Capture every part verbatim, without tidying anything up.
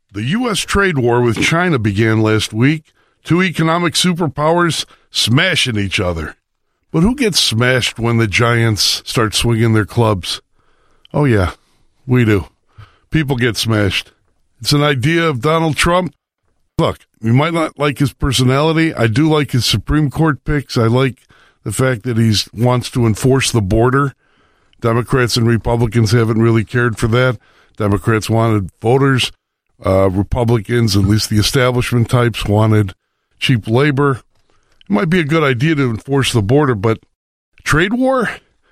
The U S trade war with China began last week. Two economic superpowers smashing each other. But who gets smashed when the giants start swinging their clubs? Oh, yeah, we do. People get smashed. It's an idea of Donald Trump. Look, you might not like his personality. I do like his Supreme Court picks. I like the fact that he wants to enforce the border. Democrats and Republicans haven't really cared for that. Democrats wanted voters. Uh, Republicans, at least the establishment types, wanted cheap labor. It might be a good idea to enforce the border, but trade war?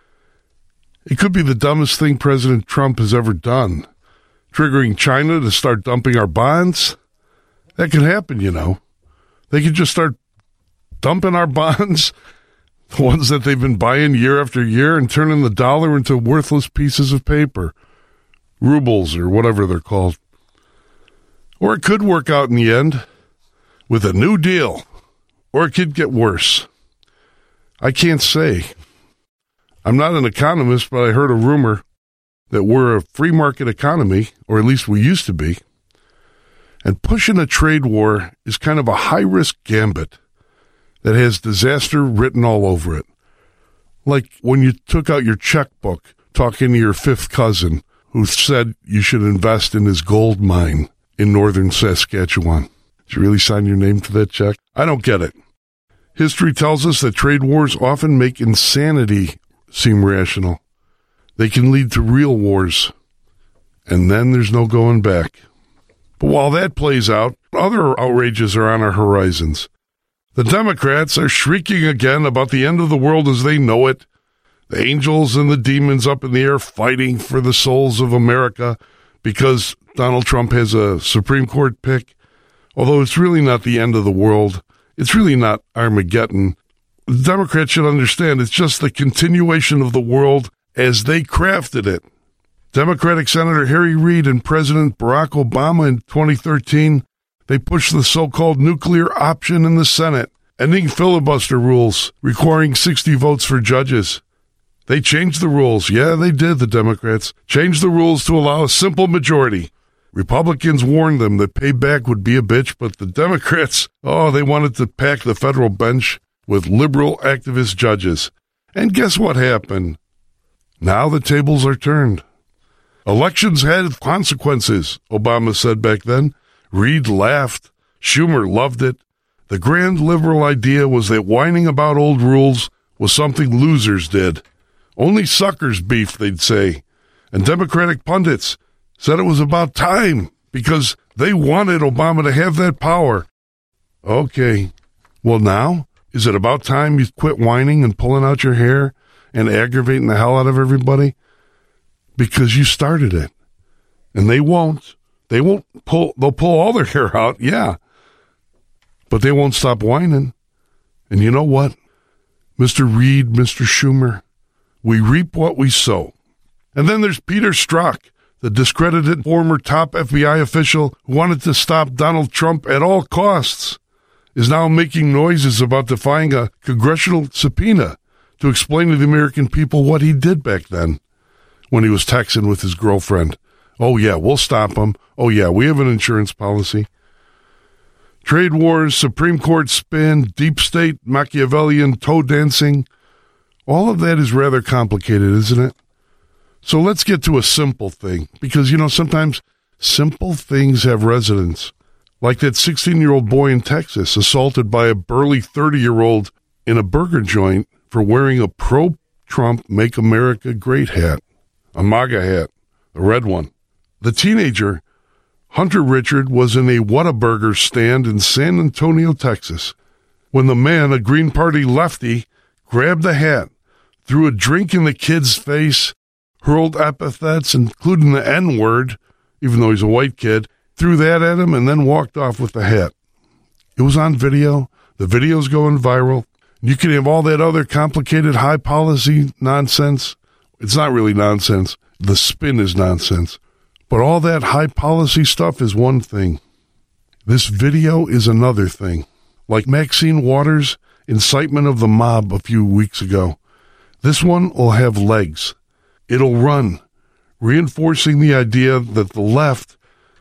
It could be the dumbest thing President Trump has ever done. Triggering China to start dumping our bonds? That could happen, you know. They could just start dumping our bonds, the ones that they've been buying year after year, and turning the dollar into worthless pieces of paper. Rubles, or whatever they're called. Or it could work out in the end with a new deal. Or it could get worse. I can't say. I'm not an economist, but I heard a rumor that we're a free market economy, or at least we used to be. And pushing a trade war is kind of a high-risk gambit that has disaster written all over it. Like when you took out your checkbook talking to your fifth cousin who said you should invest in his gold mine in northern Saskatchewan. Did you really sign your name to that check? I don't get it. History tells us that trade wars often make insanity seem rational. They can lead to real wars, and then there's no going back. But while that plays out, other outrages are on our horizons. The Democrats are shrieking again about the end of the world as they know it. The angels and the demons up in the air fighting for the souls of America because Donald Trump has a Supreme Court pick. Although it's really not the end of the world. It's really not Armageddon. The Democrats should understand it's just the continuation of the world as they crafted it. Democratic Senator Harry Reid and President Barack Obama in twenty thirteen, they pushed the so-called nuclear option in the Senate, ending filibuster rules, requiring sixty votes for judges. They changed the rules. Yeah, they did, the Democrats. Changed the rules to allow a simple majority. Republicans warned them that payback would be a bitch, but the Democrats, oh, they wanted to pack the federal bench with liberal activist judges. And guess what happened? Now the tables are turned. Elections had consequences, Obama said back then. Reid laughed. Schumer loved it. The grand liberal idea was that whining about old rules was something losers did. Only suckers beef, they'd say. And Democratic pundits said it was about time because they wanted Obama to have that power. Okay, well now, is it about time you quit whining and pulling out your hair and aggravating the hell out of everybody? Because you started it. And they won't. They won't pull, they'll pull all their hair out, yeah. But they won't stop whining. And you know what? Mister Reid, Mister Schumer, we reap what we sow. And then there's Peter Strzok, the discredited former top F B I official who wanted to stop Donald Trump at all costs, is now making noises about defying a congressional subpoena to explain to the American people what he did back then when he was texting with his girlfriend. Oh, yeah, we'll stop him. Oh, yeah, we have an insurance policy. Trade wars, Supreme Court spin, deep state, Machiavellian toe dancing. All of that is rather complicated, isn't it? So let's get to a simple thing, because, you know, sometimes simple things have resonance. Like that sixteen-year-old boy in Texas assaulted by a burly thirty-year-old in a burger joint for wearing a pro-Trump Make America Great hat, a MAGA hat, a red one. The teenager, Hunter Richard, was in a Whataburger stand in San Antonio, Texas, when the man, a Green Party lefty, grabbed the hat, threw a drink in the kid's face, hurled epithets, including the N-word, even though he's a white kid, threw that at him, and then walked off with the hat. It was on video. The video's going viral. You can have all that other complicated high policy nonsense. It's not really nonsense. The spin is nonsense. But all that high policy stuff is one thing. This video is another thing. Like Maxine Waters' incitement of the mob a few weeks ago. This one will have legs. It'll run, reinforcing the idea that the left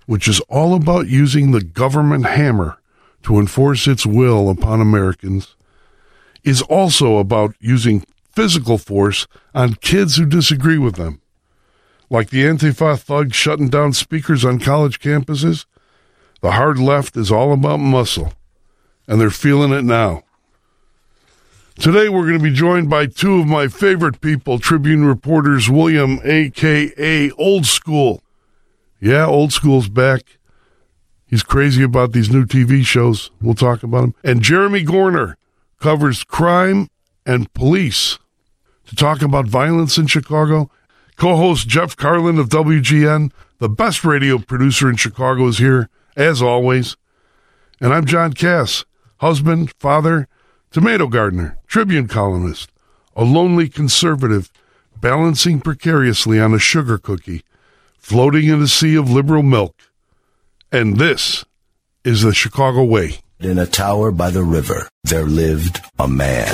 which is all about using the government hammer to enforce its will upon Americans, is also about using physical force on kids who disagree with them. Like the Antifa thugs shutting down speakers on college campuses, the hard left is all about muscle, and they're feeling it now. Today we're going to be joined by two of my favorite people, Tribune reporters William, a k a. Old School. Yeah, Old School's back. He's crazy about these new T V shows. We'll talk about him. And Jeremy Gorner covers crime and police. To talk about violence in Chicago, co-host Jeff Carlin of W G N, the best radio producer in Chicago, is here, as always. And I'm John Cass, husband, father, tomato gardener, Tribune columnist, a lonely conservative, balancing precariously on a sugar cookie, floating in a sea of liberal milk. And this is the Chicago Way. In a tower by the river, there lived a man.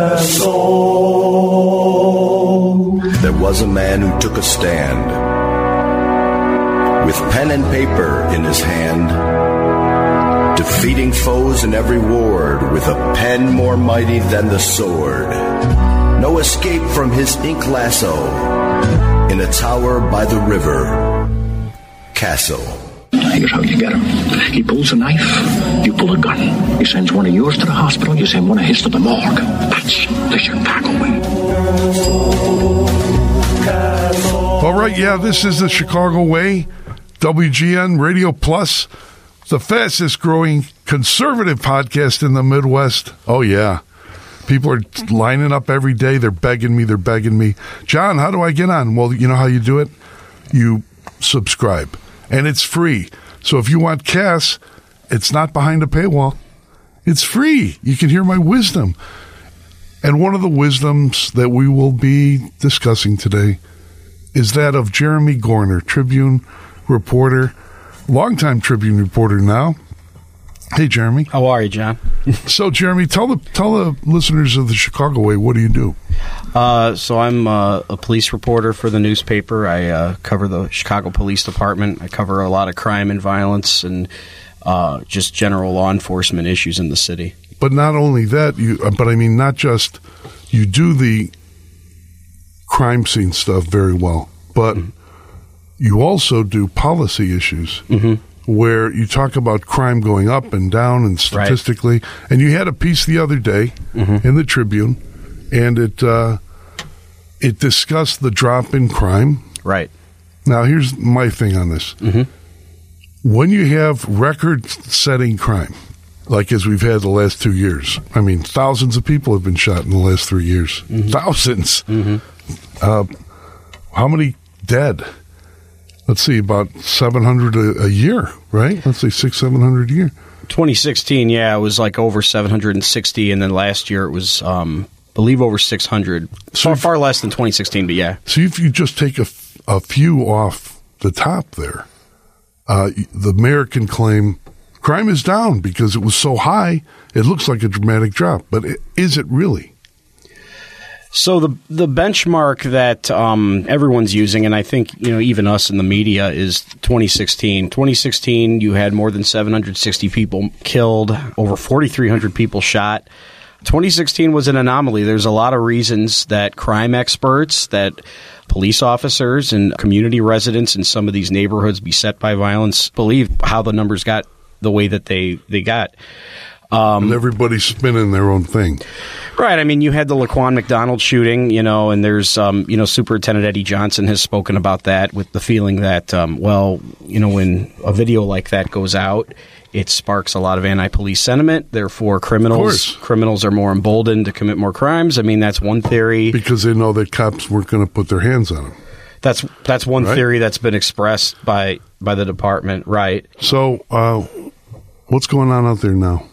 Castle. There was a man who took a stand, with pen and paper in his hand, defeating foes in every ward with a pen more mighty than the sword. No escape from his ink lasso in a tower by the river, Castle. Here's how you get him. He pulls a knife, you pull a gun. He sends one of yours to the hospital, you send one of his to the morgue. That's the Chicago way. All right, yeah, this is the Chicago Way. W G N Radio Plus, the fastest growing conservative podcast in the Midwest. Oh, yeah. People are lining up every day. They're begging me. They're begging me. John, how do I get on? Well, you know how you do it? You subscribe. And it's free. So if you want Cass, it's not behind a paywall. It's free. You can hear my wisdom. And one of the wisdoms that we will be discussing today is that of Jeremy Gorner, Tribune reporter, longtime Tribune reporter now. Hey, Jeremy. How are you, John? So, Jeremy, tell the tell the listeners of the Chicago Way, what do you do? Uh, so I'm uh, a police reporter for the newspaper. I uh, cover the Chicago Police Department. I cover a lot of crime and violence and uh, just general law enforcement issues in the city. But not only that, you. But I mean, not just you do the crime scene stuff very well, but mm-hmm. you also do policy issues. Mm-hmm. Where you talk about crime going up and down and statistically. Right. And you had a piece the other day mm-hmm. in the Tribune, and it uh, it discussed the drop in crime. Right. Now, here's my thing on this. Mm-hmm. When you have record-setting crime, like as we've had the last two years, I mean, thousands of people have been shot in the last three years. Mm-hmm. Thousands. Mm-hmm. Uh, how many dead? Let's see, about seven hundred a, a year, right? Let's say six, seven hundred a year. twenty sixteen, yeah, it was like over seven hundred sixty, and then last year it was, um, I believe, over six hundred. So far, far less than twenty sixteen, but yeah. So if you just take a, a few off the top there, uh, the mayor can claim crime is down because it was so high, it looks like a dramatic drop. But it, is it really? So the the benchmark that um, everyone's using, and I think you know even us in the media, is twenty sixteen. twenty sixteen, you had more than seven hundred sixty people killed, over forty-three hundred people shot. twenty sixteen was an anomaly. There's a lot of reasons that crime experts, that police officers, and community residents in some of these neighborhoods beset by violence believe how the numbers got the way that they, they got. Um, and everybody's spinning their own thing. Right. I mean, you had the Laquan McDonald shooting, you know, and there's, um, you know, Superintendent Eddie Johnson has spoken about that with the feeling that, um, well, you know, when a video like that goes out, it sparks a lot of anti-police sentiment. Therefore, criminals criminals are more emboldened to commit more crimes. I mean, that's one theory. Because they know that cops weren't going to put their hands on them. That's that's one right? theory that's been expressed by, by the department. Right. So uh, what's going on out there now?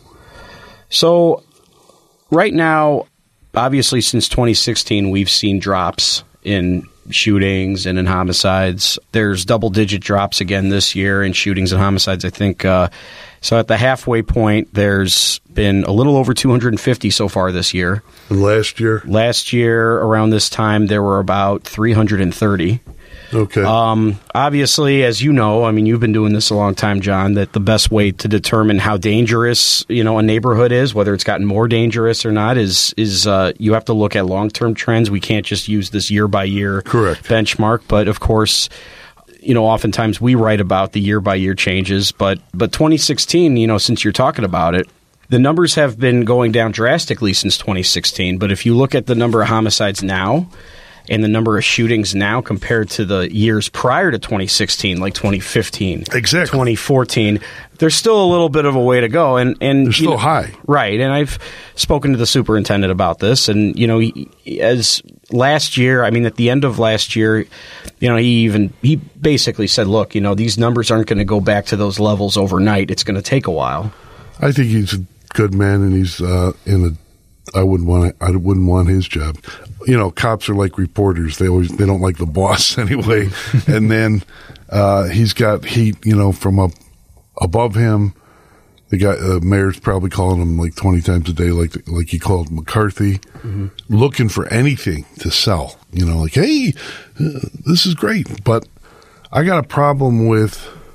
So right now, obviously, since twenty sixteen, we've seen drops in shootings and in homicides. There's double-digit drops again this year in shootings and homicides. I think uh, so. At the halfway point, there's been a little over two hundred fifty so far this year. And last year? Last year, around this time, there were about three hundred thirty. Okay. Um, obviously, as you know, I mean, you've been doing this a long time, John, that the best way to determine how dangerous, you know, a neighborhood is, whether it's gotten more dangerous or not, is is uh, you have to look at long-term trends. We can't just use this year-by-year Correct. benchmark. But, of course, you know, oftentimes we write about the year-by-year changes. But, but twenty sixteen, you know, since you're talking about it, the numbers have been going down drastically since twenty sixteen. But if you look at the number of homicides now and the number of shootings now compared to the years prior to twenty sixteen, like twenty fifteen, Exactly. twenty fourteen, there's still a little bit of a way to go. And, and They're still know, high. Right. And I've spoken to the superintendent about this. And, you know, he, as last year, I mean, at the end of last year, you know, he even, he basically said, look, you know, these numbers aren't going to go back to those levels overnight. It's going to take a while. I think he's a good man, and he's uh, in a. I wouldn't want. I wouldn't want his job. You know, cops are like reporters. They always they don't like the boss anyway. And then uh, he's got heat. You know, from up above him. The guy, uh, mayor's probably calling him like twenty times a day, like like he called McCarthy, mm-hmm. looking for anything to sell. You know, like, hey, uh, this is great, but I got a problem with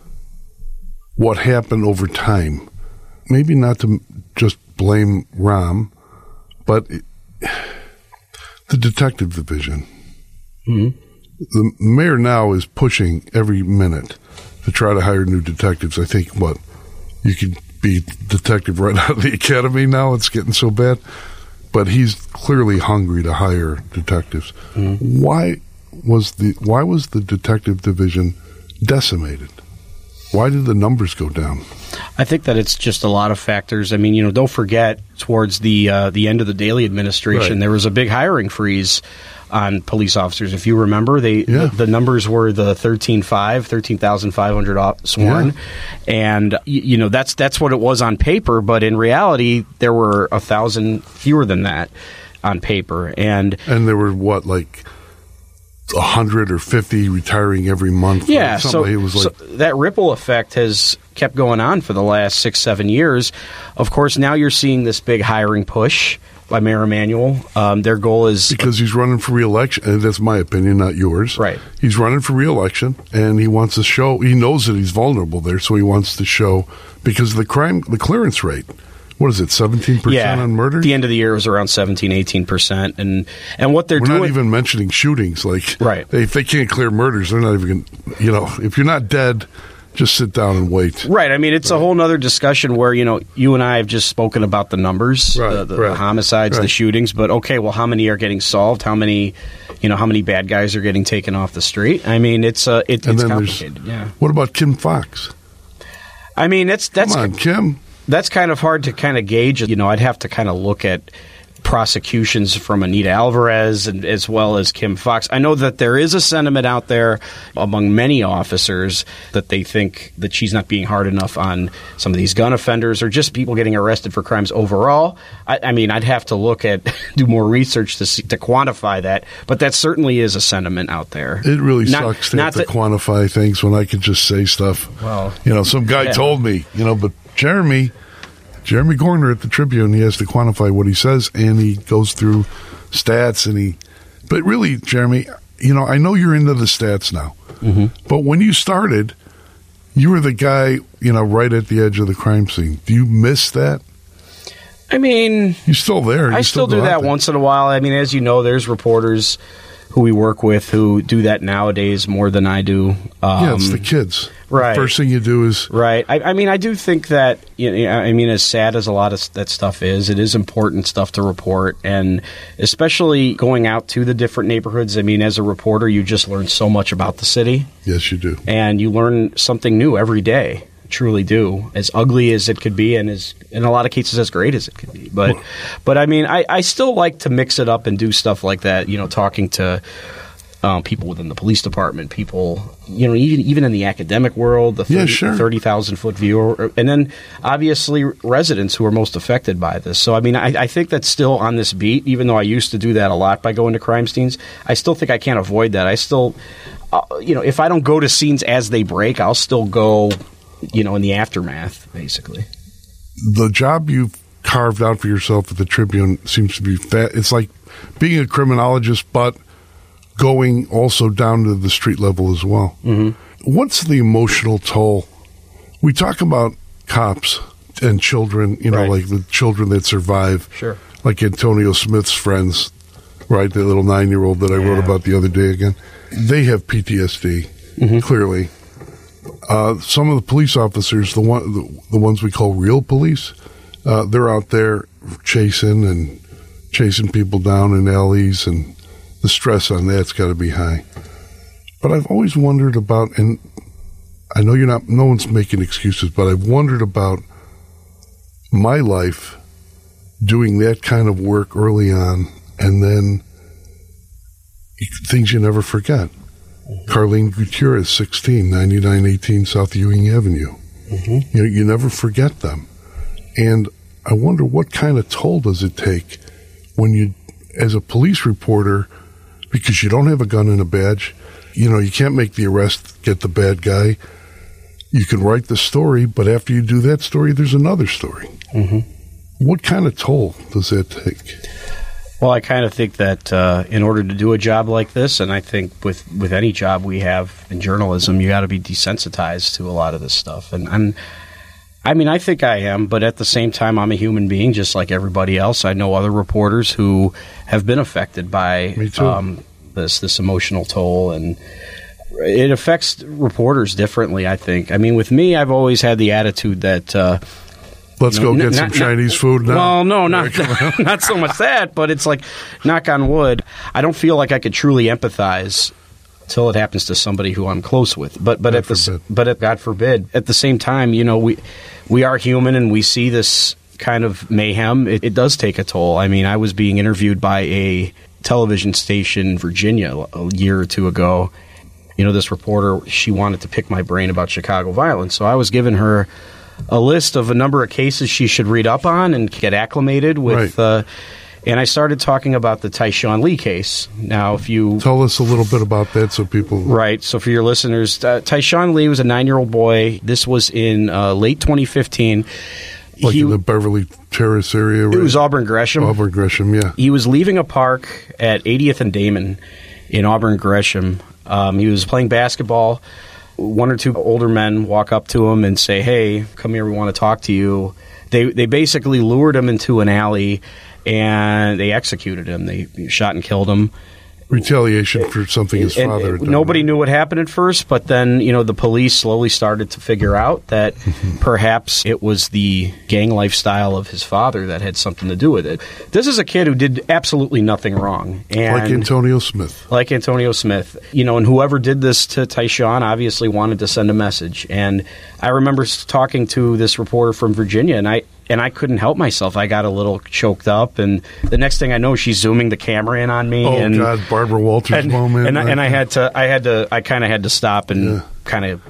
what happened over time. Maybe not to just blame Rahm, but it, the detective division. Mm-hmm. The mayor now is pushing every minute to try to hire new detectives. I think, what, you could be detective right out of the academy now. It's getting so bad. But he's clearly hungry to hire detectives. Mm-hmm. Why was the Why was the detective division decimated? Why did the numbers go down? I think that it's just a lot of factors. I mean, you know, don't forget, towards the uh, the end of the Daley administration, right. there was a big hiring freeze on police officers. If you remember, they yeah. the, the numbers were the thirteen five, thirteen thousand five hundred sworn. Yeah. And, you, you know, that's that's what it was on paper. But in reality, there were a thousand fewer than that on paper. And, and there were, what, like one hundred or fifty retiring every month. Yeah, so, it was like, so that ripple effect has kept going on for the last six, seven years. Of course, now you're seeing this big hiring push by Mayor Emanuel. Um, their goal is... Because he's running for re-election, and that's my opinion, not yours. Right. He's running for re-election, and he wants to show... He knows that he's vulnerable there, so he wants to show... Because of the crime, the clearance rate... What is it, seventeen percent yeah, on murder? At the end of the year, it was around seventeen, eighteen percent. And, and what they're We're doing... not even mentioning shootings. Like, right. they, if they can't clear murders, they're not even going to... You know, if you're not dead, just sit down and wait. Right. I mean, it's right. a whole other discussion where, you know, you and I have just spoken about the numbers, right, the, the, right. the homicides, right. the shootings. But, okay, well, how many are getting solved? How many, you know, how many bad guys are getting taken off the street? I mean, it's, uh, it, it's complicated. Yeah. What about Kim Foxx? I mean, that's... that's Come on, Kim. That's kind of hard to kind of gauge. You know, I'd have to kind of look at prosecutions from Anita Alvarez and as well as Kim Foxx. I know that there is a sentiment out there among many officers that they think that she's not being hard enough on some of these gun offenders or just people getting arrested for crimes overall. I, I mean, I'd have to look at, do more research to see, to quantify that, but that certainly is a sentiment out there. It really not, sucks to not have to that, quantify things when I could just say stuff. Well, you know, some guy yeah. told me, you know, but Jeremy... Jeremy Gorner at the Tribune, he has to quantify what he says, and he goes through stats, and he... But really, Jeremy, you know, I know you're into the stats now, mm-hmm. but when you started, you were the guy, you know, right at the edge of the crime scene. Do you miss that? I mean... You're still there. You I still, still do that there. once in a while. I mean, as you know, there's reporters who we work with who do that nowadays more than I do. Um, yeah, it's the kids. Right. The first thing you do is... Right. I, I mean, I do think that, you know, I mean, as sad as a lot of that stuff is, it is important stuff to report. And especially going out to the different neighborhoods, I mean, as a reporter, you just learn so much about the city. Yes, you do. And you learn something new every day. Truly do, as ugly as it could be, and as in a lot of cases as great as it could be. But, but I mean, I, I still like to mix it up and do stuff like that. You know, talking to um, people within the police department, people, you know, even even in the academic world, the yeah, sure. thirty thousand foot view, and then obviously residents who are most affected by this. So, I mean, I, I think that's still on this beat. Even though I used to do that a lot by going to crime scenes, I still think I can't avoid that. I still, uh, you know, if I don't go to scenes as they break, I'll still go. You know, in the aftermath, basically. The job you've carved out for yourself at the Tribune seems to be fat. It's like being a criminologist, but going also down to the street level as well. Mm-hmm. What's the emotional toll? We talk about cops and children, you know, Right. like the children that survive. Sure. Like Antonio Smith's friends, right? The little nine-year-old that I wrote Yeah. about the other day again. They have P T S D, Mm-hmm. clearly. Uh, some of the police officers, the one, the, the ones we call real police, uh, they're out there chasing and chasing people down in alleys, and the stress on that's got to be high. But I've always wondered about, and I know you're not, no one's making excuses, but I've wondered about my life doing that kind of work early on, and then things you never forget. Mm-hmm. Carlene Gutierrez, sixteen, ninety-nine eighteen South Ewing Avenue. Mm-hmm. You know, you never forget them. And I wonder what kind of toll does it take when you, as a police reporter, because you don't have a gun and a badge, you know, you can't make the arrest, get the bad guy. You can write the story, but after you do that story, there's another story. Mm-hmm. What kind of toll does that take? Well, I kind of think that uh, in order to do a job like this, and I think with, with any job we have in journalism, you got to be desensitized to a lot of this stuff. And, and I mean, I think I am, but at the same time, I'm a human being just like everybody else. I know other reporters who have been affected by Me too. Um, this this emotional toll, and it affects reporters differently, I think. I mean, with me, I've always had the attitude that uh, Let's you know, go get n- some not, Chinese not, food now. Well, no, not not so much that, but it's like, knock on wood, I don't feel like I could truly empathize until it happens to somebody who I'm close with. But but God at the forbid. but at, God forbid, at the same time, you know, we we are human and we see this kind of mayhem. It, it does take a toll. I mean, I was being interviewed by a television station in Virginia a year or two ago. You know, this reporter, she wanted to pick my brain about Chicago violence, so I was giving her a list of a number of cases she should read up on and get acclimated with. Right. Uh, and I started talking about the Tyshawn Lee case. Now, if you Tell us a little bit about that so people... Right. So for your listeners, uh, Tyshawn Lee was a nine-year-old boy. This was in uh, late twenty fifteen. Like He- in the Beverly Terrace area, right? It was Auburn Gresham. Auburn Gresham, yeah. He was leaving a park at eightieth and Damon in Auburn Gresham. Um, he was playing basketball. One or two older men walk up to him and say, "Hey, come here, we want to talk to you." They they basically lured him into an alley, and they executed him. They shot and killed him. Retaliation for something his And, father uh, had done. nobody knew what happened at first, but then, you know, the police slowly started to figure out that perhaps it was the gang lifestyle of his father that had something to do with it. This is a kid who did absolutely nothing wrong. And Like Antonio Smith. like Antonio Smith, you know, and whoever did this to Tyshawn obviously wanted to send a message. And I remember s- talking to this reporter from Virginia, and I and I couldn't help myself. I got a little choked up, and the next thing I know, she's zooming the camera in on me. Oh, and, God, Barbara Walters and, moment. And I, and I had to, I had to, I kind of had to stop and Yeah. kind of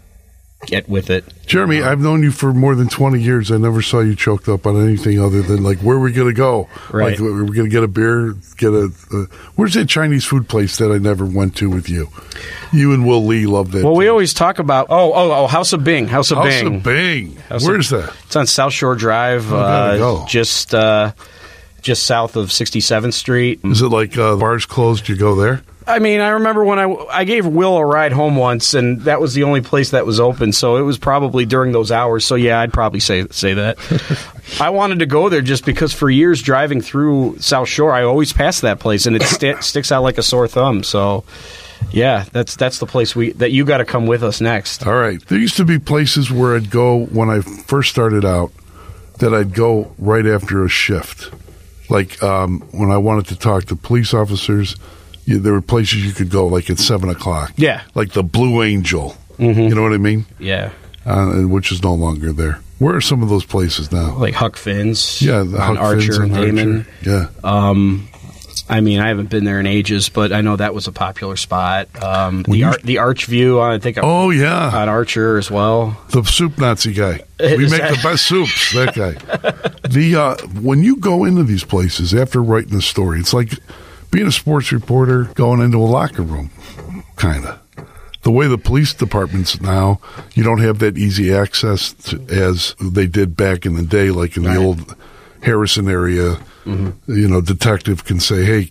get with it. Jeremy, I've known you for more than twenty years. I never saw you choked up on anything other than, like, where are we going to go? Right. Like, we're going to get a beer, get a... Uh, where's that Chinese food place that I never went to with you? You and Will Lee loved that. Well, we too. always talk about, oh, oh, oh, House of Bing, House of House Bing. of Bing. House of- Where's that? It's on South Shore Drive, gotta uh, go. just uh, just south of sixty-seventh Street. Is it like uh, bars closed, you go there? I mean, I remember when I, I gave Will a ride home once, and that was the only place that was open, so it was probably during those hours. So, yeah, I'd probably say say that. I wanted to go there just because for years driving through South Shore, I always passed that place, and it st- sticks out like a sore thumb. So, yeah, that's that's the place we that you got to come with us next. All right. There used to be places where I'd go when I first started out that I'd go right after a shift. Like um, when I wanted to talk to police officers, you, there were places you could go like at seven o'clock. Yeah. Like the Blue Angel. Mm-hmm. You know what I mean? Yeah, Uh, and which is no longer there. Where are some of those places now? like Huck Finn's, Yeah, the on Huck Archer Finn's and on Damon. Archer. Yeah. Um, I mean, I haven't been there in ages, but I know that was a popular spot. Um, the you- Ar- the Arch View, I think, Oh, yeah. on Archer as well. The soup Nazi guy. We Is make that- the best soups. That guy. The uh, when you go into these places after writing a story, it's like being a sports reporter going into a locker room, kind of. The way the police departments now, you don't have that easy access to, as they did back in the day, like in Right. the old Harrison area. Mm-hmm. You know, detective can say, "Hey,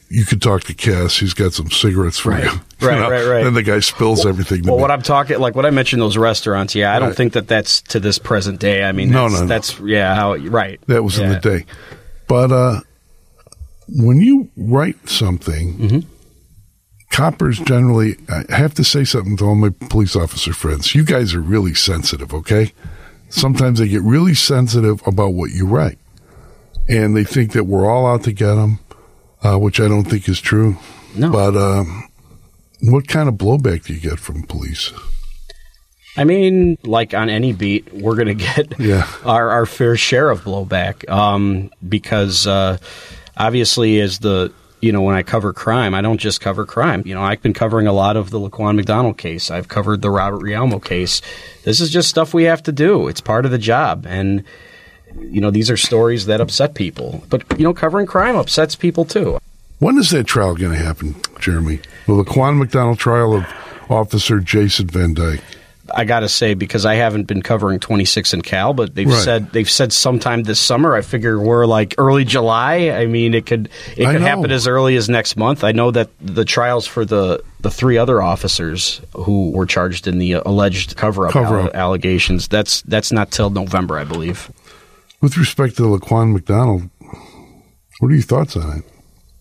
you could talk to Cass. He's got some cigarettes for Right. you. Right, You know? right, right. Then the guy spills everything to Well, me. what I'm talking, like what I mentioned, those restaurants. Yeah, I don't Right. think that that's to this present day. I mean, No, that's, no, no. that's yeah, how right. That was in Yeah. the day. But uh, when you write something, Mm-hmm. coppers generally, I have to say something to all my police officer friends. You guys are really sensitive, okay? Sometimes they get really sensitive about what you write. And they think that we're all out to get them, uh, which I don't think is true. No. But um, what kind of blowback do you get from police? I mean, like on any beat, we're going to get Yeah. our, our fair share of blowback um, because uh, obviously as the, you know, when I cover crime, I don't just cover crime. You know, I've been covering a lot of the Laquan McDonald case. I've covered the Robert Rialmo case. This is just stuff we have to do. It's part of the job. And, you know, these are stories that upset people. But, you know, covering crime upsets people too. When is that trial going to happen, Jeremy? The Laquan McDonald trial of Officer Jason Van Dyke. I got to say, because I haven't been covering twenty-six and Cal, but they've Right. said they've said sometime this summer. I figure we're like early July. I mean, it could it I could know. happen as early as next month. I know that the trials for the the three other officers who were charged in the alleged cover-up, Cover-up. alle- allegations. That's that's not till November, I believe. With respect to Laquan McDonald, what are your thoughts on it?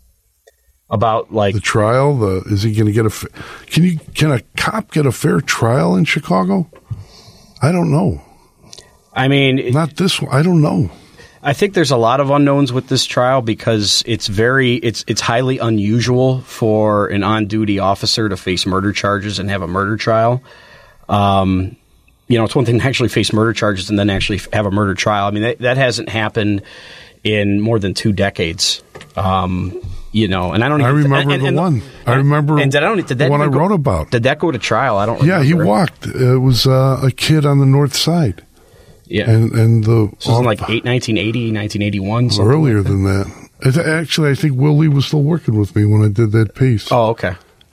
About like The trial, the is he going to get a? fa- Can you can a cop get a fair trial in Chicago? I don't know. I mean, it- Not this one. I don't know. I think there's a lot of unknowns with this trial because it's very it's it's highly unusual for an on-duty officer to face murder charges and have a murder trial. Um, you know, it's one thing to actually face murder charges and then actually have a murder trial. I mean, that, that hasn't happened in more than two decades. Um, you know, and I don't. I Even, remember and, the and, one. I remember and did I don't, did that the one I even go- wrote about. Did that go to trial? I don't. Yeah, he remember. walked. It was uh, a kid on the north side, Yeah, and and the this was in like eight, nineteen eighty, nineteen eighty-one. something earlier like that. than that. It- Actually, I think Will Lee was still working with me when I did that piece. Oh, okay.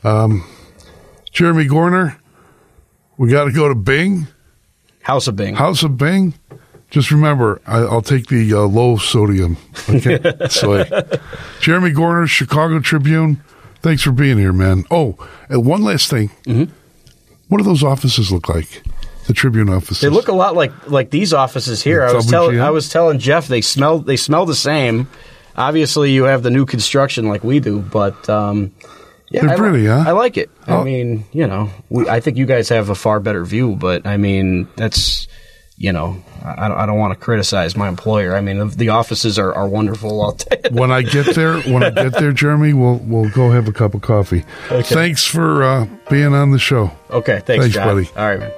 Jeremy Gorner, we got to go to Bing, House of Bing. House of Bing. Just remember, I, I'll take the uh, low sodium. Okay, soy. Jeremy Gorner, Chicago Tribune. Thanks for being here, man. Oh, and one last thing. Mm-hmm. What do those offices look like? The Tribune offices. They look a lot like like these offices here. I was W G telling N? I was telling Jeff they smell they smell the same. Obviously, you have the new construction like we do, but um, yeah, They're I li- pretty, huh? I like it. Oh. I mean, you know, we, I think you guys have a far better view, but I mean, that's you know, I, I don't want to criticize my employer. I mean, the, the offices are, are wonderful. I'll tell you. When I get there, when I get there, Jeremy, we'll we'll go have a cup of coffee. Thanks for uh, being on the show. Okay, thanks, Thanks, John. buddy. All right, man.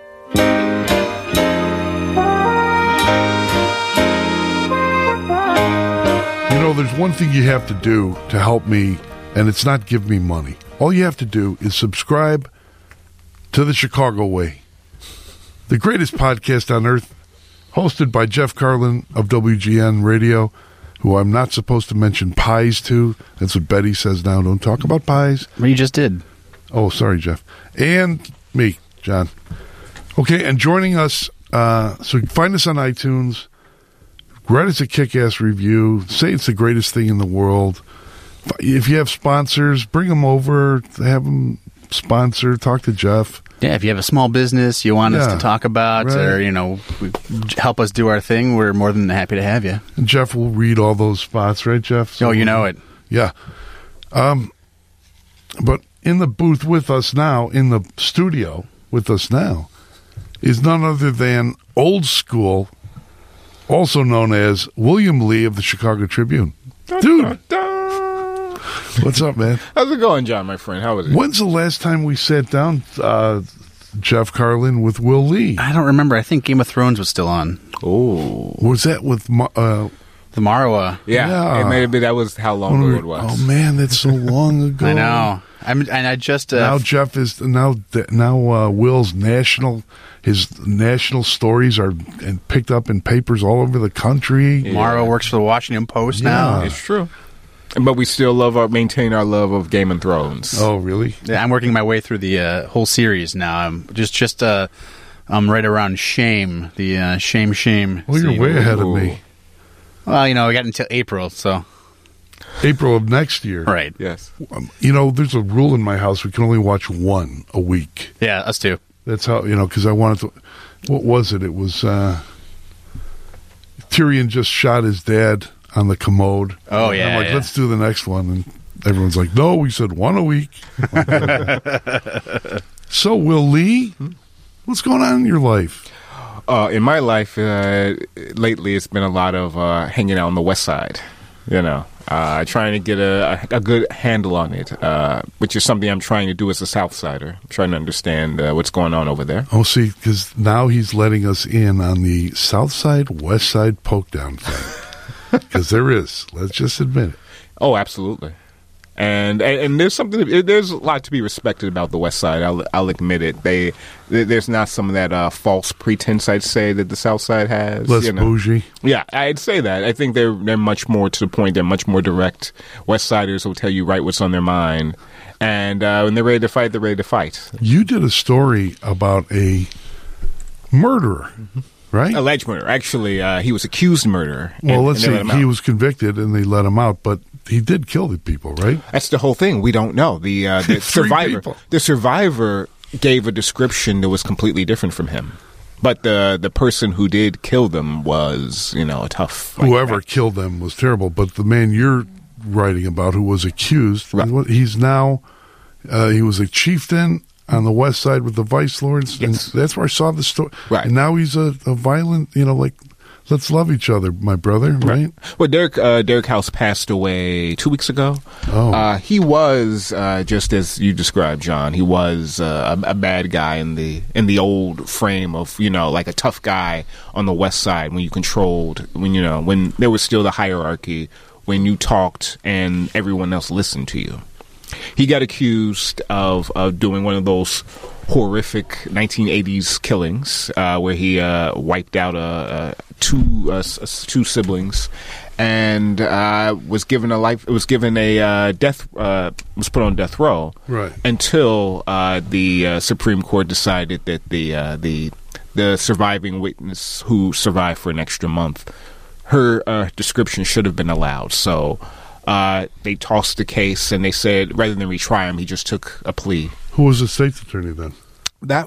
You know, there's one thing you have to do to help me, and it's not give me money. All you have to do is subscribe to the Chicago Way, the greatest podcast on earth, hosted by Jeff Carlin of W G N Radio, who I'm not supposed to mention pies to. That's what Betty says now. Don't talk about pies. Well, you just did. Oh, sorry, Jeff. And me, John. Okay, and joining us, uh, so find us on iTunes, write us a kick-ass review, say it's the greatest thing in the world. If you have sponsors, bring them over, have them sponsor, talk to Jeff. Yeah, if you have a small business you want us Yeah, to talk about, right. or you know, we- help us do our thing, we're more than happy to have you. And Jeff will read all those spots, right, Jeff? So- Oh, you know it. Yeah. Um, but in the booth with us now, in the studio with us now, is none other than old school, also known as William Lee of the Chicago Tribune. Dude, what's up, man? How's it going, John, my friend? How is it? When's the last time we sat down, uh, Jeff Carlin, with Will Lee? I don't remember. I think Game of Thrones was still on. Oh. Was that with... Ma- Uh, The Marawa. Yeah, Yeah. it may be that was how long when we- ago it was. oh, man, that's so long ago. I know. I'm, and I just uh, Now Jeff is now now uh, Will's national his national stories are and picked up in papers all over the country. Mara works for the Washington Post now. It's true. But we still love our maintain our love of Game of Thrones. Oh, really? Yeah, I'm working my way through the uh, whole series now. I'm just just uh, I'm right around Shame, the uh, Shame Shame. Well, you're scene. way ahead of Ooh. me. Well, you know, we got until April, so April of next year. Right. Yes. Um, you know, there's a rule in my house. We can only watch one a week. Yeah, us too. That's how, you know, because I wanted to. What was it? It was uh, Tyrion just shot his dad on the commode. Oh, And yeah, I'm like, yeah. let's do the next one. And everyone's like, no, we said one a week. So, Will Lee, what's going on in your life? Uh, in my life, uh, lately, it's been a lot of uh, hanging out on the west side, you know, uh, trying to get a, a good handle on it, uh, which is something I'm trying to do as a South Sider, trying to understand uh, what's going on over there. Oh, see, because now he's letting us in on the South Side, West Side poke down thing. Because there is. Let's just admit it. Oh, absolutely. And, and and there's something. There's a lot to be respected about the West Side. I'll I'll admit it. They there's not some of that uh, false pretense, I'd say, that the South Side has. Less you know. bougie. Yeah, I'd say that. I think they're they're much more to the point. They're much more direct. West Siders will tell you right what's on their mind, and uh, when they're ready to fight, they're ready to fight. You did a story about a murderer, right? Alleged murder. Actually, uh, he was accused murderer. Well, and- let's and they see. let him He out. was convicted and they let him out, but he did kill the people, right? That's the whole thing. We don't know. The uh, the Three survivor. people. The survivor gave a description that was completely different from him. But the the person who did kill them was, you know, a tough. like, Whoever killed them was terrible, but the man you're writing about who was accused, Right. he's now, uh, he was a chieftain on the west side with the vice lords, Yes. and that's where I saw the story. Right. And now he's a, a violent, you know, like, let's love each other, my brother, right? Well, Derek uh, Derek House passed away two weeks ago. Oh. Uh, he was uh, just as you described, John. He was uh, a, a bad guy in the in the old frame of, you know, like a tough guy on the West Side when you controlled, when you know when there was still the hierarchy, when you talked and everyone else listened to you. He got accused of, of doing one of those horrific nineteen eighties killings uh, where he uh, wiped out uh, uh, two uh, s- two siblings and uh, was given a life. Was given a uh, death. Uh, was put on death row. Right. Until uh, the uh, Supreme Court decided that the uh, the the surviving witness who survived for an extra month, her uh, description should have been allowed. So. Uh, they tossed the case and they said rather than retry him, he just took a plea. Who was the state's attorney then? That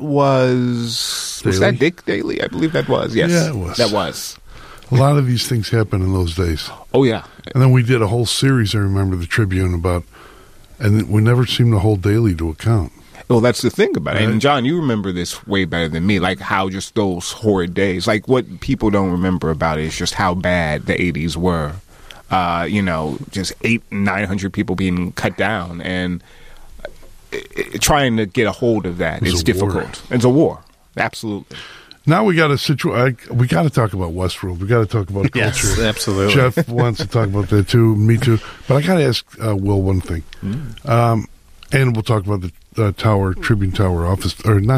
was was Daley? that Dick Daley? I believe that was. Yes, Yeah, it was. That was. A lot of these things happened in those days. Oh yeah, And then we did a whole series, I remember, the Tribune about, and we never seemed to hold Daley to account. well that's the thing about it. Right. And John, you remember this way better than me. Like how just those horrid days. Like what people don't remember about it is just how bad the eighties were. Uh, you know, just eight, nine hundred people being cut down, and uh, uh, trying to get a hold of that It was is a war. difficult. It's a war, absolutely. Now we got a situation. We got to talk about Westworld. We got to talk about Yes, culture. absolutely. Jeff wants to talk about that too. Me too. But I got to ask uh, Will one thing, um, and we'll talk about the uh, Tower Tribune Tower office, or not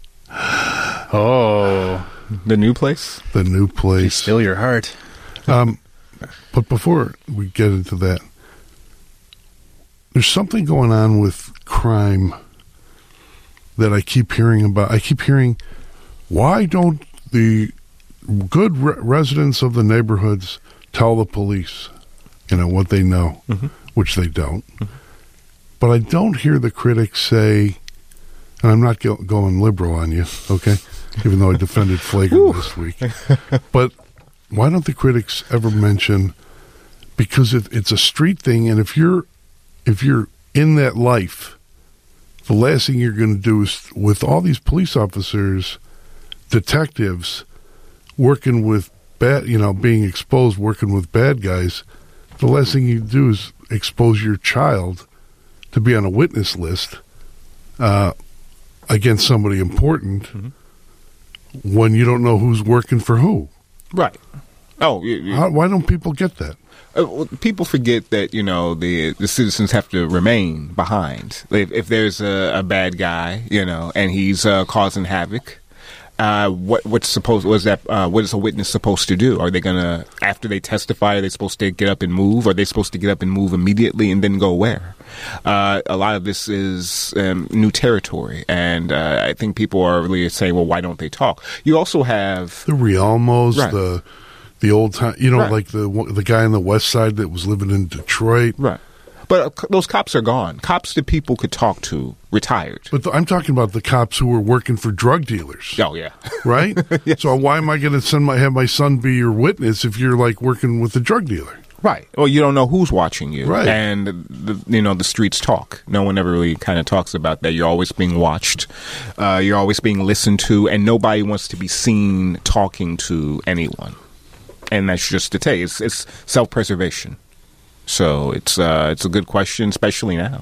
Oh, The new place. the new place. still your heart. Um, but before we get into that, there's something going on with crime that I keep hearing about. I keep hearing, why don't the good re- residents of the neighborhoods tell the police, you know, what they know, Mhm. which they don't. But I don't hear the critics say, and I'm not go- going liberal on you, okay, even though I defended Flagrant this week, but why don't the critics ever mention, because it, it's a street thing, and if you're if you're in that life, the last thing you're going to do is, with all these police officers, detectives, working with bad, you know, being exposed, working with bad guys, the last thing you do is expose your child to be on a witness list uh, against somebody important Mhm. when you don't know who's working for who. Right. Oh, you, you, How, why don't people get that? Uh, well, people forget that, you know, the the citizens have to remain behind. If, if there's a, a bad guy, you know, and he's uh, causing havoc, uh, what what's supposed was that uh, what is a witness supposed to do? Are they gonna, after they testify, are they supposed to get up and move? Are they supposed to get up and move immediately and then go where? Uh, a lot of this is um, new territory, and uh, I think people are really saying, well, why don't they talk? You also have The Rialmos, Right. the the old time, you know, Right. like the the guy on the west side that was living in Detroit. Right. But uh, c- those cops are gone. Cops that people could talk to, retired. But the, I'm talking about the cops who were working for drug dealers, Oh, yeah. right? So why am I going to send my have my son be your witness if you're like working with a drug dealer? Right. Well, you don't know who's watching you. Right. And, the, you know, the streets talk. No one ever really kind of talks about that. You're always being watched. Uh, you're always being listened to. And nobody wants to be seen talking to anyone. And that's just the take. It's, it's self-preservation. So it's uh, it's a good question, especially now.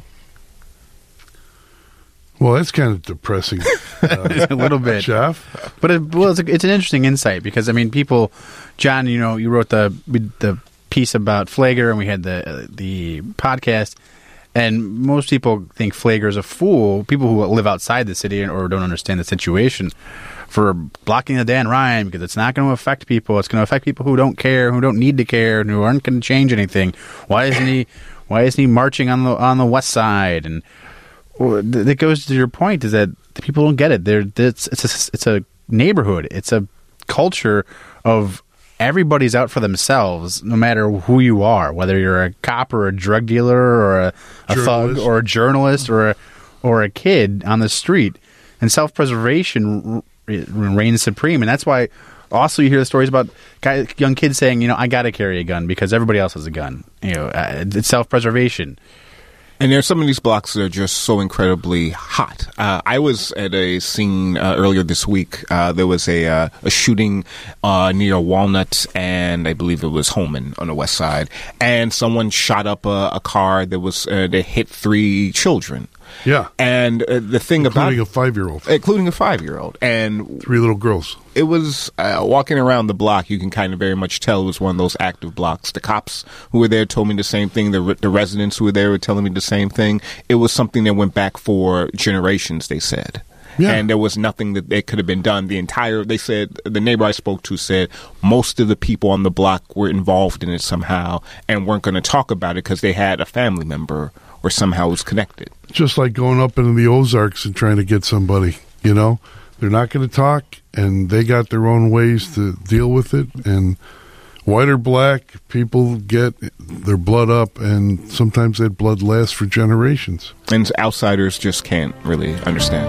Well, that's kind of depressing, uh, a little bit. Jeff. But it, well, it's, a, it's an interesting insight because I mean, people, John, you know, you wrote the the piece about Flager, and we had the uh, the podcast, and most people think Flager is a fool. People who live outside the city or don't understand the situation for blocking the Dan Ryan because it's not going to affect people. It's going to affect people who don't care, who don't need to care, and who aren't going to change anything. Why isn't he? Why isn't he marching on the on the west side? And well, th- that goes to your point is that the people don't get it. They're, it's it's a, it's a neighborhood. It's a culture of everybody's out for themselves, no matter who you are, whether you're a cop or a drug dealer or a, a thug or a journalist or a, or a kid on the street. And self-preservation r- reigns supreme. And that's why also you hear the stories about guy, young kids saying, you know, I got to carry a gun because everybody else has a gun. You know, uh, it's self-preservation. And there's some of these blocks that are just so incredibly hot. Uh, I was at a scene uh, earlier this week. Uh, there was a uh, a shooting uh, near Walnut, and I believe it was Holman on the west side. And someone shot up a, a car that was uh, that hit three children. Yeah, and uh, the thing including about a five-year-old, including a five-year-old, and three little girls. It was uh, walking around the block. You can kind of very much tell it was one of those active blocks. The cops who were there told me the same thing. The re- the residents who were there were telling me the same thing. It was something that went back for generations. They said. Yeah. And there was nothing that they could have been done. The entire, they said, the neighbor I spoke to said most of the people on the block were involved in it somehow and weren't going to talk about it because they had a family member or somehow was connected. Just like going up into the Ozarks and trying to get somebody, you know, they're not going to talk and they got their own ways to deal with it. And white or black, people get their blood up, and sometimes that blood lasts for generations. And outsiders just can't really understand.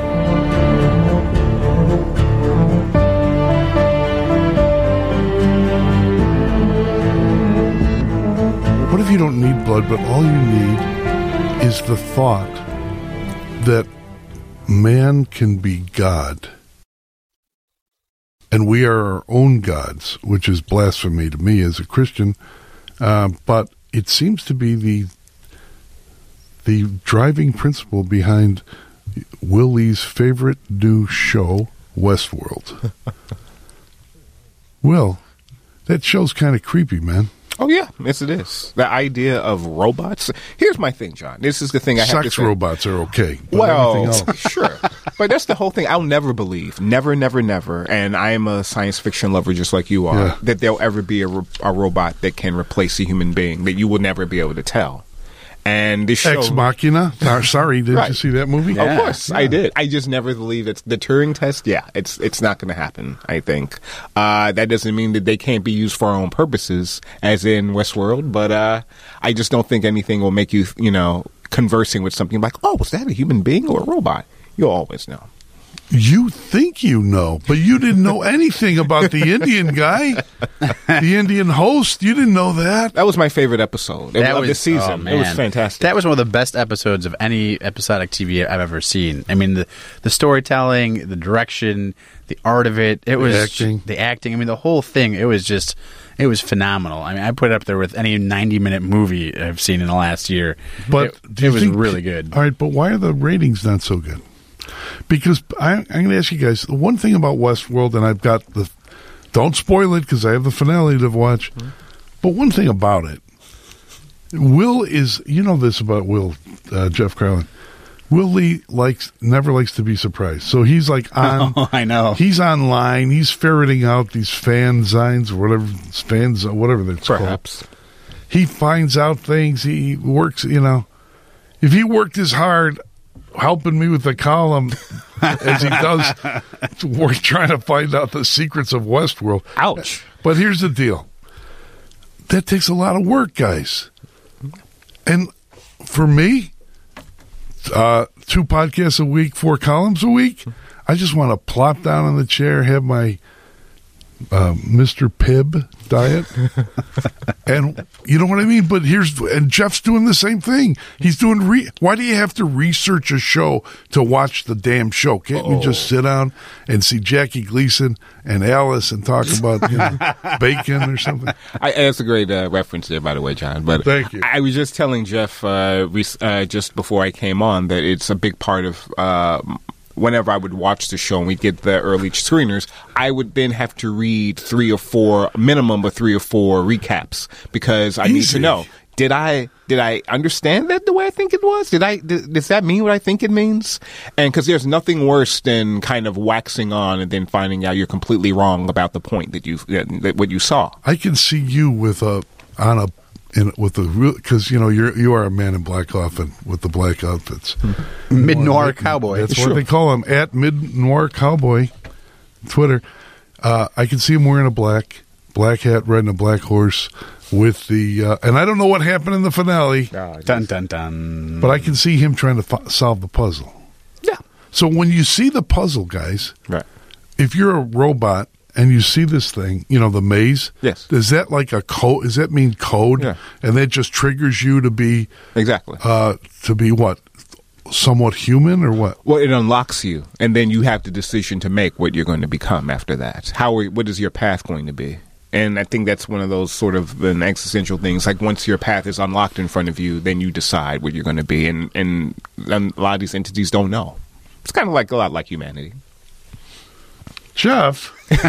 What if you don't need blood, but all you need is the thought that man can be God, and we are our own gods, which is blasphemy to me as a Christian, uh, but it seems to be the the driving principle behind Willie's favorite new show, Westworld. Will, that show's kind of creepy, man. Oh, yeah. Yes, it is. The idea of robots. Here's my thing, John. This is the thing I have to say. Sex robots are okay. But well, sure. But that's the whole thing. I'll never believe, never, never, never, and I am a science fiction lover just like you are, yeah. that there'll ever be a, ro- a robot that can replace a human being, that you will never be able to tell. And this show, Ex Machina. Uh, sorry, did right. you see that movie? Yeah, of course, yeah. I did. I just never believe it's the Turing test. Yeah, it's it's not going to happen. I think uh, that doesn't mean that they can't be used for our own purposes, as in Westworld. But uh, I just don't think anything will make you, you know, conversing with something like, "Oh, was that a human being or a robot?" You'll always know. You think you know, but you didn't know anything about the Indian guy, the Indian host. You didn't know that. That was my favorite episode that of was, this season. Oh, it was fantastic. That was one of the best episodes of any episodic T V I've ever seen. I mean, the the storytelling, the direction, the art of it. It the was acting. the acting. I mean, the whole thing. It was just, it was phenomenal. I mean, I put it up there with any ninety minute movie I've seen in the last year. But it, it was think, really good. All right, but why are the ratings not so good? Because I, I'm going to ask you guys, the one thing about Westworld, and I've got the, don't spoil it because I have the finale to watch, mm-hmm. but one thing about it, Will is, you know this about Will, uh, Jeff Carlin, Will Lee likes, never likes to be surprised. So he's like on, oh, I know. He's online, he's ferreting out these fanzines or whatever, fans, whatever that's Perhaps. called. He finds out things, he works, you know, if he worked as hard helping me with the column as he does work trying to find out the secrets of Westworld. Ouch. But here's the deal. that takes a lot of work, guys. And for me, uh, two podcasts a week, four columns a week, I just want to plop down on the chair, have my uh, Mister Pibb diet. And you know what I mean? But here's, and Jeff's doing the same thing. He's doing, re, why do you have to research a show to watch the damn show? Can't oh. we just sit down and see Jackie Gleason and Alice and talk about, you know, bacon or something? I, that's a great uh, reference there, by the way, John. But thank you. I, I was just telling Jeff uh, uh, just before I came on that it's a big part of uh, whenever I would watch the show and we'd get the early screeners, I would then have to read three or four, minimum of three or four recaps because I Easy. need to know. Did I did I understand that the way I think it was? Did I did, does that mean what I think it means? And because there's nothing worse than kind of waxing on and then finding out you're completely wrong about the point that you that, that what you saw. I can see you with a on a in with the real because you know you're you are a man in black often with the black outfits. Mid noir cowboy. That's sure. what they call him at mid noir cowboy. Twitter. Uh, I can see him wearing a black black hat, riding a black horse. With the uh, and I don't know what happened in the finale, oh, dun dun dun. But I can see him trying to fo- solve the puzzle. Yeah. So when you see the puzzle, guys, right? If you're a robot and you see this thing, you know the maze. Yes. Is that like a code? Does that mean code? Yeah. And that just triggers you to be exactly uh, to be what? Somewhat human or what? Well, it unlocks you, and then you have the decision to make what you're going to become after that. How? Are, what is your path going to be? And I think that's one of those sort of an existential things. Like once your path is unlocked in front of you, then you decide what you're going to be. And, and, and a lot of these entities don't know. It's kind of like a lot like humanity. Jeff.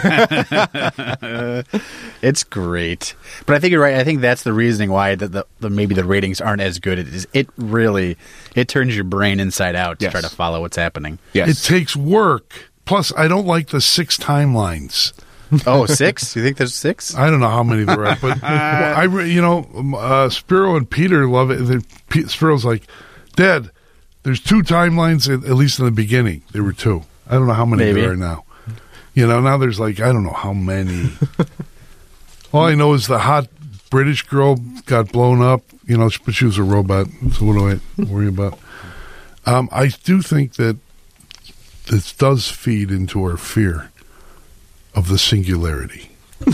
It's great. But I think you're right. I think that's the reasoning why the, the, the maybe the ratings aren't as good. It is it really it turns your brain inside out to yes. try to follow what's happening. Yes. It takes work. Plus, I don't like the six timelines. Oh, six? You think there's six? I don't know how many there are, but well, I, you know, uh, Spiro and Peter love it. The, P- Spiro's like, Dad, there's two timelines, at, at least in the beginning. There were two. I don't know how many Maybe. there are now. You know, now there's like, I don't know how many. All I know is the hot British girl got blown up, you know, but she was a robot, so what do I worry about? Um, I do think that this does feed into our fear of the singularity.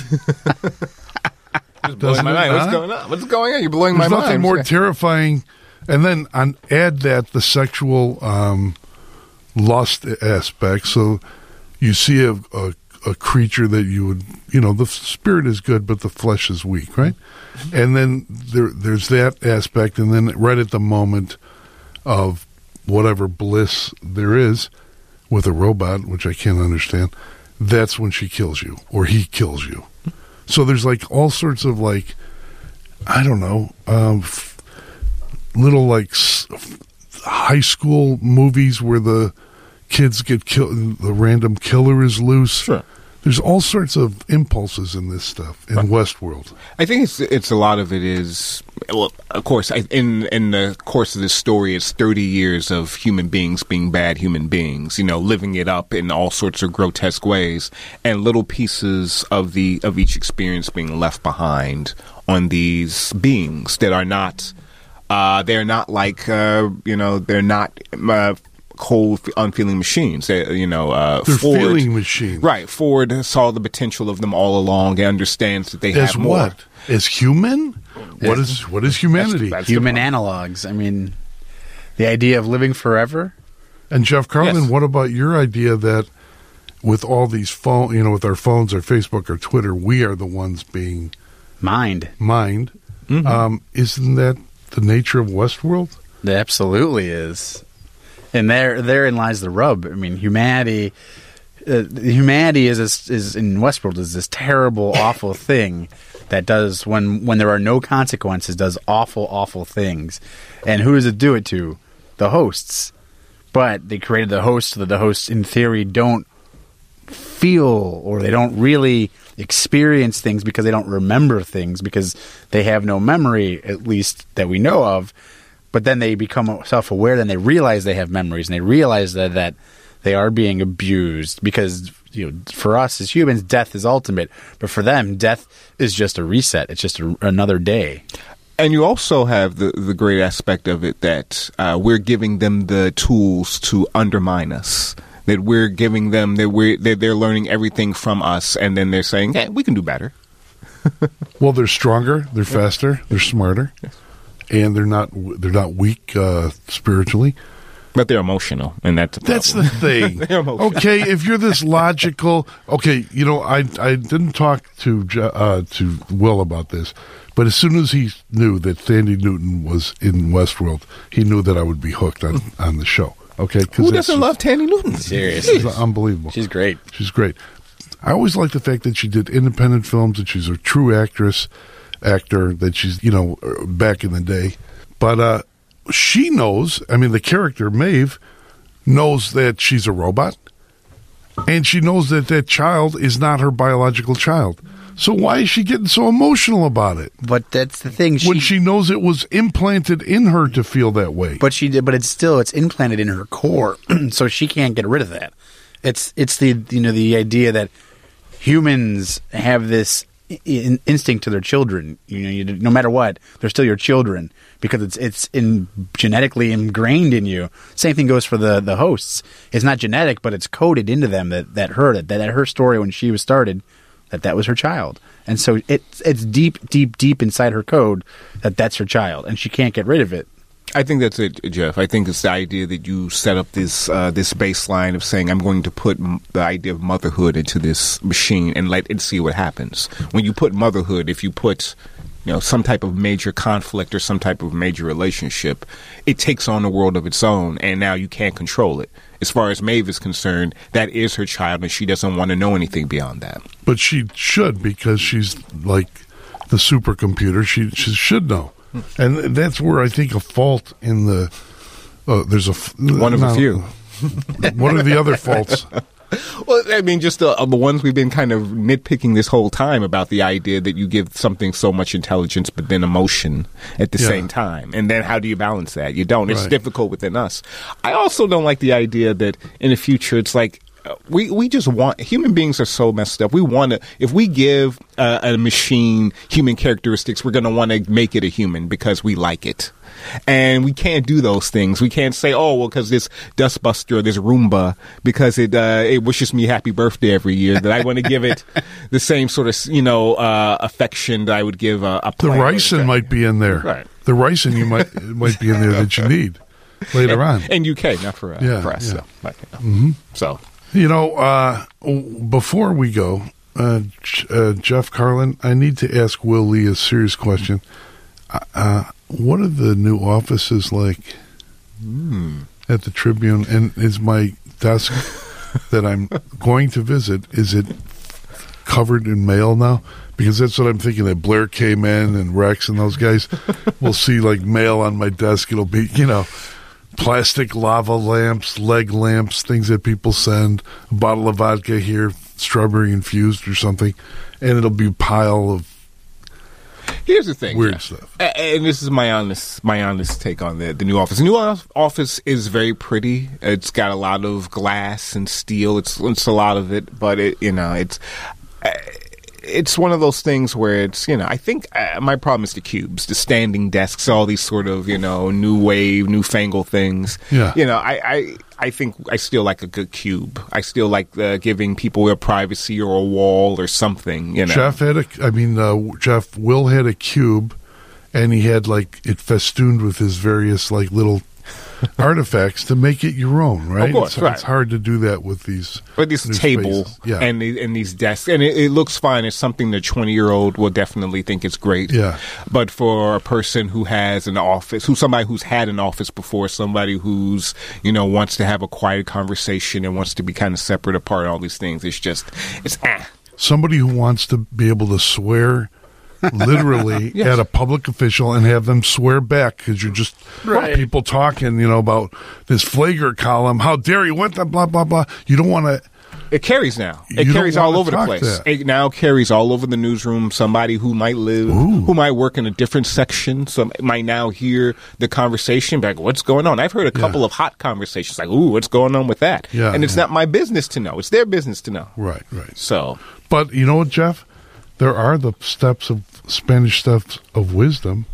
Blowing my mind. What's going on? What's going on? You're blowing There's my nothing mind. more terrifying. And then on, add that the sexual um, lust aspect. So you see a, a, a creature that you would, you know, the spirit is good, but the flesh is weak, right? Mm-hmm. And then there, there's that aspect. And then right at the moment of whatever bliss there is with a robot, which I can't understand, that's when she kills you or he kills you. So there's like all sorts of like, I don't know, um, f- little like s- high school movies where the kids get killed, the random killer is loose. Sure. There's all sorts of impulses in this stuff in right. Westworld. I think it's it's a lot of it is, well, of course, I, in in the course of this story, it's thirty years of human beings being bad human beings, you know, living it up in all sorts of grotesque ways, and little pieces of the of each experience being left behind on these beings that are not, uh, they're not like, uh, you know, they're not. Uh, cold, unfeeling machines. They, you know, uh, they're Ford, feeling machines, right? Ford saw the potential of them all along. He understands that they As have more. What? As human? What is what is humanity? That's, that's Human analogs. I mean, the idea of living forever. And Jeff Carlin, Yes. what about your idea that with all these phone, you know, with our phones, our Facebook, our Twitter, we are the ones being Mind. mined? Mm-hmm. Um, isn't that the nature of Westworld? It absolutely is. And there, therein lies the rub. I mean, humanity, uh, humanity is this, is in Westworld is this terrible, awful thing that does when when there are no consequences, does awful, awful things. And who does it do it to? The hosts. But they created the hosts so that the hosts, in theory, don't feel or they don't really experience things because they don't remember things because they have no memory, at least that we know of. But then they become self-aware, then they realize they have memories, and they realize that, that they are being abused because you know, for us as humans, death is ultimate, but for them, death is just a reset. It's just a, another day. And you also have the, the great aspect of it that uh, we're giving them the tools to undermine us. That we're giving them that we're that they're learning everything from us, and then they're saying, "Hey, we can do better." Well, they're stronger, they're faster, they're smarter, and they're not they're not weak uh, spiritually. But they're emotional, and that's a That's the thing. They're emotional. Okay, if you're this logical, okay, you know, I I didn't talk to Je- uh, to Will about this, but as soon as he knew that Thandie Newton was in Westworld, he knew that I would be hooked on, on the show. Okay, Who doesn't love Thandie Newton? Seriously. She's unbelievable. She's great. She's great. I always like the fact that she did independent films, that she's a true actress, actor, that she's, you know, back in the day. But uh, she knows, I mean, the character, Maeve, knows that she's a robot, and she knows that that child is not her biological child. So why is she getting so emotional about it? But that's the thing. She, when she knows it was implanted in her to feel that way. But she did. But it's still it's implanted in her core, so she can't get rid of that. It's it's the you know the idea that humans have this in, instinct to their children. You know, you, no matter what, they're still your children because it's it's in genetically ingrained in you. Same thing goes for the, the hosts. It's not genetic, but it's coded into them that that her that, that her story when she was started. That that was her child, and so it's it's deep, deep, deep inside her code that that's her child, and she can't get rid of it. I think that's it, Jeff. I think it's the idea that you set up this uh, this baseline of saying I'm going to put m- the idea of motherhood into this machine and let it see what happens. When you put motherhood, if you put you know some type of major conflict or some type of major relationship, it takes on a world of its own, and now you can't control it. As far as Maeve is concerned, that is her child, and she doesn't want to know anything beyond that. But she should, because she's like the supercomputer. She, she should know. And that's where I think a fault in the... Uh, there's a... One of no, a few. What are the other faults? Well, I mean, just the, the ones we've been kind of nitpicking this whole time about the idea that you give something so much intelligence but then emotion at the Yeah. same time. And then how do you balance that? You don't. It's Right. difficult within us. I also don't like the idea that in the future it's like uh, we, we just want... Human beings are so messed up. We want to... If we give uh, a machine human characteristics, we're going to want to make it a human because we like it. And we can't do those things. We can't say, oh, well, because this Dustbuster or this Roomba, because it uh, it wishes me happy birthday every year, that I want to give it the same sort of, you know, uh, affection that I would give a, a The plant. ricin might be in there. Right. The ricin you might might be in there that you need later on. And U K, not for, uh, Yeah, for us. yeah. So, but, you know. mm-hmm. so, You know, uh, before we go, uh, uh, Jeff Carlin, I need to ask Will Lee a serious question. Uh, what are the new offices like mm. at the Tribune? And is my desk that I'm going to visit, is it covered in mail now? Because that's what I'm thinking, that Blair K. Men and Rex and those guys will see like mail on my desk. It'll be, you know, plastic lava lamps, leg lamps, things that people send, a bottle of vodka here, strawberry infused or something, and it'll be a pile of here's the thing. weird Jeff. stuff. A- And this is my honest, my honest take on the the new office. The new o- office is very pretty. It's got a lot of glass and steel. It's it's a lot of it, but it you know it's uh, it's one of those things where it's you know I think uh, my problem is the cubes, the standing desks, all these sort of you know new wave, newfangled things. Yeah. You know I. I I think I still like a good cube. I still like uh, giving people a privacy or a wall or something. You know, Jeff had a, I mean, uh, Jeff, Will had a cube, and he had like it festooned with his various like little artifacts to make it your own, right? Of course, it's, right. it's hard to do that with these. But this new table spaces. Yeah. and the, and these desks, and it, it looks fine. It's something the twenty-year-old will definitely think is great. Yeah. But for a person who has an office, who's somebody who's had an office before, somebody who's you know wants to have a quiet conversation and wants to be kind of separate apart, all these things, it's just it's ah. Somebody who wants to be able to swear literally Yes. at a public official and have them swear back because you're just Right. people talking, you know, about this Flager column. How dare you? What the blah blah blah? You don't want to. It carries now. It You carries don't all wanna over the talk place. that. It now carries all over the newsroom. Somebody who might live, Ooh. who might work in a different section, some might now hear the conversation. Be like, what's going on? I've heard a couple Yeah. of hot conversations. Like, ooh, what's going on with that? Yeah, and it's yeah. not my business to know. It's their business to know. Right, right. So, But you know what, Jeff? There are the steps of Spanish steps of wisdom.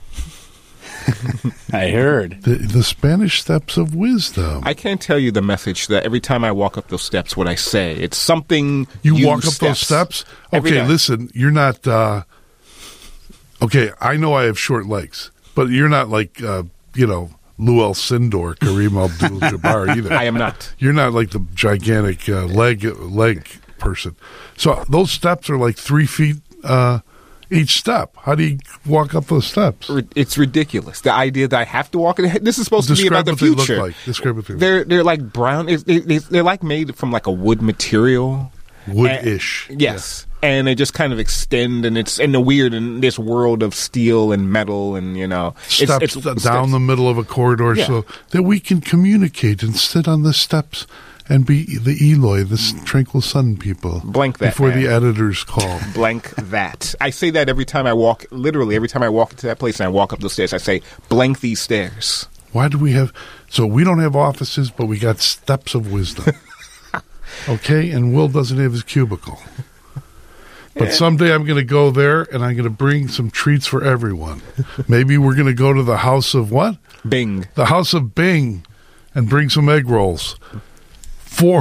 I heard. The, the Spanish steps of wisdom. I can't tell you the message that every time I walk up those steps, what I say. It's something. You use walk up those steps? Every Okay, day. listen, you're not, uh, okay, I know I have short legs, but you're not like, uh, you know, Lou Alcindor, Kareem Abdul-Jabbar either. I am not. You're not like the gigantic uh, leg leg person. So those steps are like three feet uh, each step. How do you walk up those steps? It's ridiculous. The idea that I have to walk in. This is supposed Describe to be about the what they look future. like. Describe what they look They're they're like brown. It's- they- they- They're like made from like a wood material. Wood-ish. And- yes. And they just kind of extend, and it's in the weird in this world of steel and metal, and you know, it's, Steps it's, d- it's down steps. the middle of a corridor Yeah. so that we can communicate and sit on the steps and be the Eloy, the s- tranquil sun people. Blank that, Before man. the editors call. Blank that. I say that every time I walk. Literally, every time I walk into that place and I walk up the stairs, I say, "Blank these stairs." Why do we have... So we don't have offices, but we got steps of wisdom. Okay? And Will doesn't have his cubicle. But someday I'm going to go there, and I'm going to bring some treats for everyone. Maybe we're going to go to the house of what? Bing. The house of Bing and bring some egg rolls. For,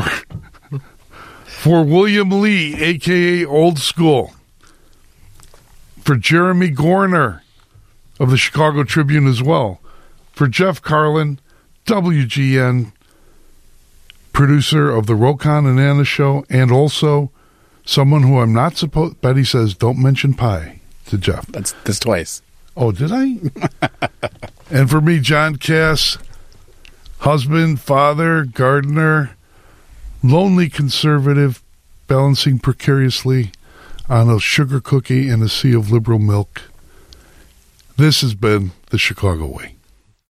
for William Lee, a k a. Old School. For Jeremy Gorner of the Chicago Tribune as well. For Jeff Carlin, W G N, producer of the Rokon and Anna Show, and also someone who I'm not supposed... Betty says, don't mention pie to Jeff. That's this twice. Oh, did I? And for me, John Cass, husband, father, gardener, lonely conservative, balancing precariously on a sugar cookie and a sea of liberal milk. This has been the Chicago Way.